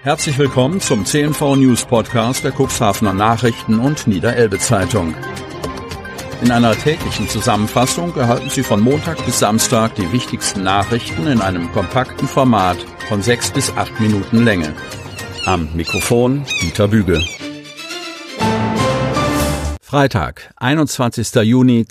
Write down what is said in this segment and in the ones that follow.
Herzlich willkommen zum CNV News Podcast der Cuxhavener Nachrichten und Niederelbe Zeitung. In einer täglichen Zusammenfassung erhalten Sie von Montag bis Samstag die wichtigsten Nachrichten in einem kompakten Format von 6 bis 8 Minuten Länge. Am Mikrofon Dieter Büge. Freitag, 21. Juni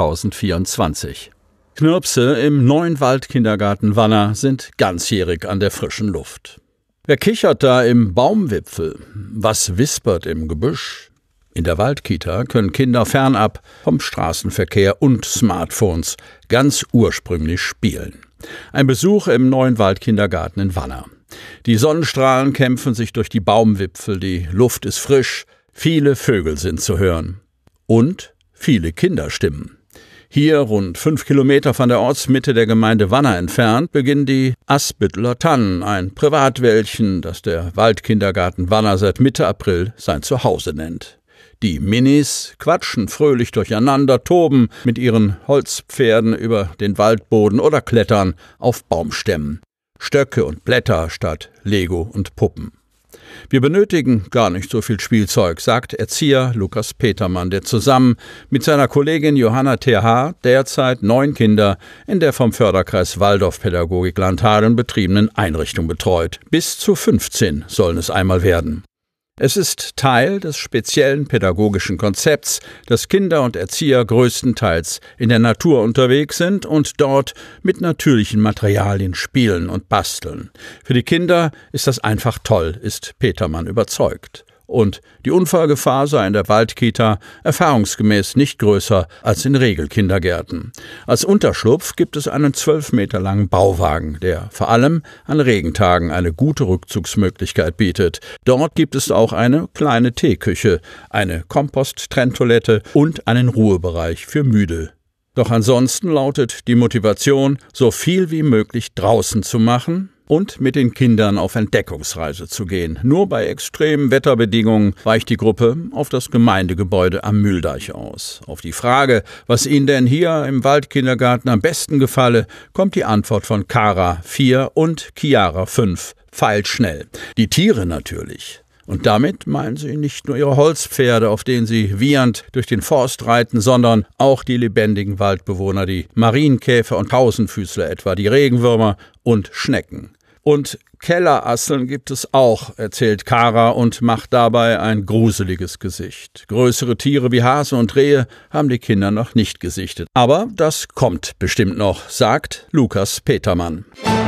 2024. Knirpse im neuen Waldkindergarten Wanner sind ganzjährig an der frischen Luft. Wer kichert da im Baumwipfel? Was wispert im Gebüsch? In der Waldkita können Kinder fernab vom Straßenverkehr und Smartphones ganz ursprünglich spielen. Ein Besuch im neuen Waldkindergarten in Wanner. Die Sonnenstrahlen kämpfen sich durch die Baumwipfel, die Luft ist frisch, viele Vögel sind zu hören. Und viele Kinderstimmen. Hier, rund 5 Kilometer von der Ortsmitte der Gemeinde Wanner entfernt, beginnen die Asbütteler Tannen, ein Privatwäldchen, das der Waldkindergarten Wanner seit Mitte April sein Zuhause nennt. Die Minis quatschen fröhlich durcheinander, toben mit ihren Holzpferden über den Waldboden oder klettern auf Baumstämmen. Stöcke und Blätter statt Lego und Puppen. Wir benötigen gar nicht so viel Spielzeug, sagt Erzieher Lukas Petermann, der zusammen mit seiner Kollegin Johanna TH derzeit 9 Kinder in der vom Förderkreis Waldorfpädagogik Landhadeln betriebenen Einrichtung betreut. Bis zu 15 sollen es einmal werden. Es ist Teil des speziellen pädagogischen Konzepts, dass Kinder und Erzieher größtenteils in der Natur unterwegs sind und dort mit natürlichen Materialien spielen und basteln. Für die Kinder ist das einfach toll, ist Petermann überzeugt. Und die Unfallgefahr sei in der Waldkita erfahrungsgemäß nicht größer als in Regelkindergärten. Als Unterschlupf gibt es einen 12 Meter langen Bauwagen, der vor allem an Regentagen eine gute Rückzugsmöglichkeit bietet. Dort gibt es auch eine kleine Teeküche, eine Kompost-Trenntoilette und einen Ruhebereich für Müde. Doch ansonsten lautet die Motivation, so viel wie möglich draußen zu machen und mit den Kindern auf Entdeckungsreise zu gehen. Nur bei extremen Wetterbedingungen weicht die Gruppe auf das Gemeindegebäude am Mühldeich aus. Auf die Frage, was ihnen denn hier im Waldkindergarten am besten gefalle, kommt die Antwort von Kara 4 und Chiara 5, pfeilschnell. Die Tiere natürlich. Und damit meinen sie nicht nur ihre Holzpferde, auf denen sie wiehernd durch den Forst reiten, sondern auch die lebendigen Waldbewohner, die Marienkäfer und Tausendfüßler etwa, die Regenwürmer und Schnecken. Und Kellerasseln gibt es auch, erzählt Kara und macht dabei ein gruseliges Gesicht. Größere Tiere wie Hase und Rehe haben die Kinder noch nicht gesichtet. Aber das kommt bestimmt noch, sagt Lukas Petermann.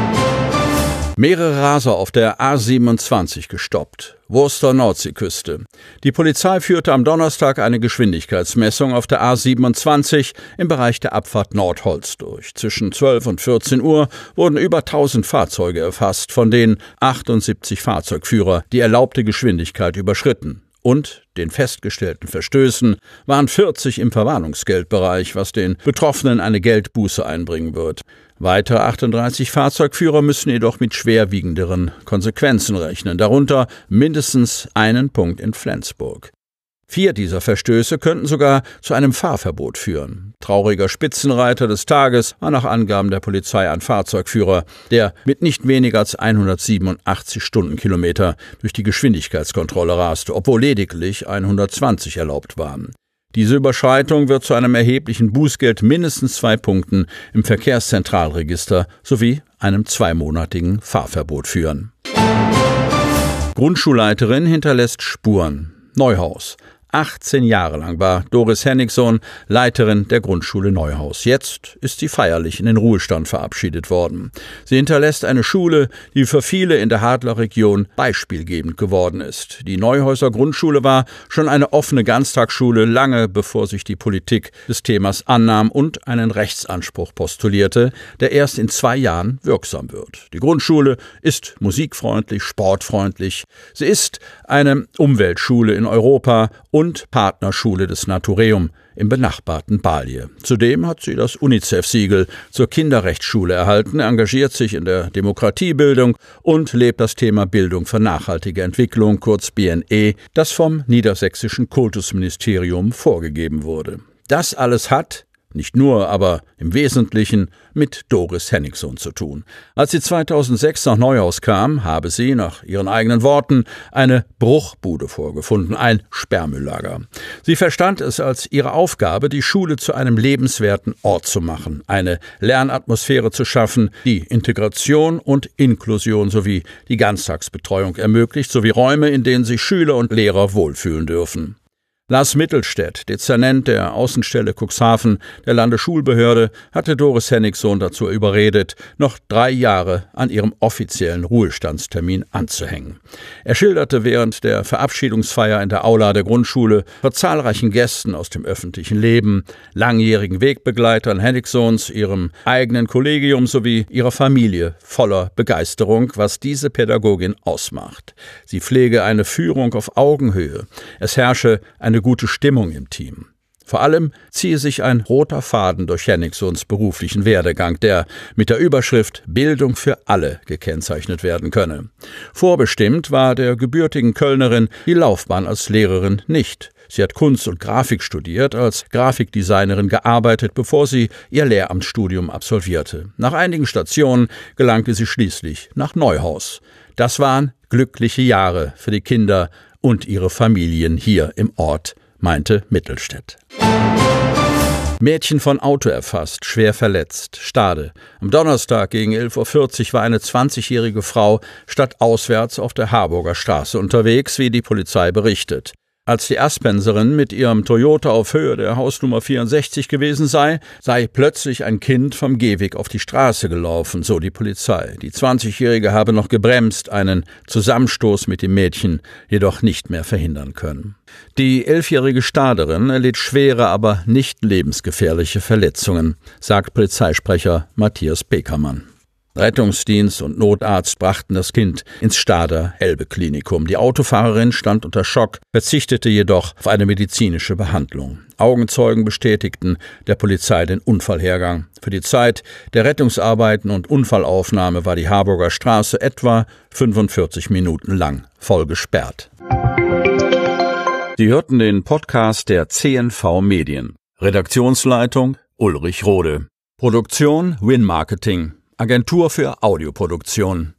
Mehrere Raser auf der A27 gestoppt. Wurster Nordseeküste. Die Polizei führte am Donnerstag eine Geschwindigkeitsmessung auf der A27 im Bereich der Abfahrt Nordholz durch. Zwischen 12 und 14 Uhr wurden über 1000 Fahrzeuge erfasst, von denen 78 Fahrzeugführer die erlaubte Geschwindigkeit überschritten. Und den festgestellten Verstößen waren 40 im Verwarnungsgeldbereich, was den Betroffenen eine Geldbuße einbringen wird. Weitere 38 Fahrzeugführer müssen jedoch mit schwerwiegenderen Konsequenzen rechnen, darunter mindestens einen Punkt in Flensburg. 4 dieser Verstöße könnten sogar zu einem Fahrverbot führen. Trauriger Spitzenreiter des Tages war nach Angaben der Polizei ein Fahrzeugführer, der mit nicht weniger als 187 Stundenkilometer durch die Geschwindigkeitskontrolle raste, obwohl lediglich 120 erlaubt waren. Diese Überschreitung wird zu einem erheblichen Bußgeld mindestens 2 Punkten im Verkehrszentralregister sowie einem 2-monatigen Fahrverbot führen. Grundschulleiterin hinterlässt Spuren. Neuhaus. 18 Jahre lang war Doris Hennigsson Leiterin der Grundschule Neuhaus. Jetzt ist sie feierlich in den Ruhestand verabschiedet worden. Sie hinterlässt eine Schule, die für viele in der Hadler Region beispielgebend geworden ist. Die Neuhäuser Grundschule war schon eine offene Ganztagsschule, lange bevor sich die Politik des Themas annahm und einen Rechtsanspruch postulierte, der erst in 2 Jahren wirksam wird. Die Grundschule ist musikfreundlich, sportfreundlich. Sie ist eine Umweltschule in Europa und Partnerschule des Natureum im benachbarten Balje. Zudem hat sie das UNICEF-Siegel zur Kinderrechtsschule erhalten, engagiert sich in der Demokratiebildung und lebt das Thema Bildung für nachhaltige Entwicklung, kurz BNE, das vom niedersächsischen Kultusministerium vorgegeben wurde. Das alles hat nicht nur, aber im Wesentlichen mit Doris Henningssohn zu tun. Als sie 2006 nach Neuhaus kam, habe sie, nach ihren eigenen Worten, eine Bruchbude vorgefunden, ein Sperrmülllager. Sie verstand es als ihre Aufgabe, die Schule zu einem lebenswerten Ort zu machen, eine Lernatmosphäre zu schaffen, die Integration und Inklusion sowie die Ganztagsbetreuung ermöglicht, sowie Räume, in denen sich Schüler und Lehrer wohlfühlen dürfen. Lars Mittelstädt, Dezernent der Außenstelle Cuxhaven der Landesschulbehörde, hatte Doris Henningssohn dazu überredet, noch 3 Jahre an ihrem offiziellen Ruhestandstermin anzuhängen. Er schilderte während der Verabschiedungsfeier in der Aula der Grundschule vor zahlreichen Gästen aus dem öffentlichen Leben, langjährigen Wegbegleitern Henningssohns, ihrem eigenen Kollegium sowie ihrer Familie voller Begeisterung, was diese Pädagogin ausmacht. Sie pflege eine Führung auf Augenhöhe. Es herrsche eine gute Stimmung im Team. Vor allem ziehe sich ein roter Faden durch Henningssohns beruflichen Werdegang, der mit der Überschrift Bildung für alle gekennzeichnet werden könne. Vorbestimmt war der gebürtigen Kölnerin die Laufbahn als Lehrerin nicht. Sie hat Kunst und Grafik studiert, als Grafikdesignerin gearbeitet, bevor sie ihr Lehramtsstudium absolvierte. Nach einigen Stationen gelangte sie schließlich nach Neuhaus. Das waren glückliche Jahre für die Kinder und ihre Familien hier im Ort, meinte Mittelstädt. Mädchen von Auto erfasst, schwer verletzt, Stade. Am Donnerstag gegen 11:40 Uhr war eine 20-jährige Frau stadtauswärts auf der Harburger Straße unterwegs, wie die Polizei berichtet. Als die Aspenserin mit ihrem Toyota auf Höhe der Hausnummer 64 gewesen sei plötzlich ein Kind vom Gehweg auf die Straße gelaufen, so die Polizei. Die 20-Jährige habe noch gebremst, einen Zusammenstoß mit dem Mädchen jedoch nicht mehr verhindern können. Die 11-jährige Staderin erlitt schwere, aber nicht lebensgefährliche Verletzungen, sagt Polizeisprecher Matthias Pekermann. Rettungsdienst und Notarzt brachten das Kind ins Stader Elbe-Klinikum. Die Autofahrerin stand unter Schock, verzichtete jedoch auf eine medizinische Behandlung. Augenzeugen bestätigten der Polizei den Unfallhergang. Für die Zeit der Rettungsarbeiten und Unfallaufnahme war die Harburger Straße etwa 45 Minuten lang voll gesperrt. Sie hörten den Podcast der CNV Medien. Redaktionsleitung Ulrich Rode. Produktion Win Marketing. Agentur für Audioproduktion.